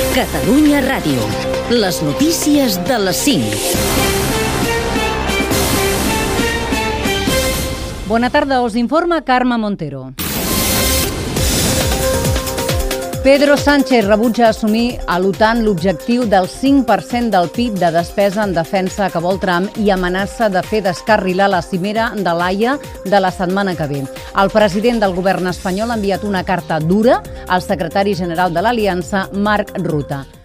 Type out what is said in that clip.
Catalunya Ràdio. Les notícies de les 5. Bona tarda, us informa Carme Montero. Pedro Sánchez rebutja assumir a l'OTAN l'objectiu del 5% del PIB de despesa en defensa que vol Trump i amenaça de fer descarrilar la cimera de l'Haia de la setmana que ve. El president del govern espanyol ha enviat una carta dura al secretari general de l'Aliança, Marc Rutte.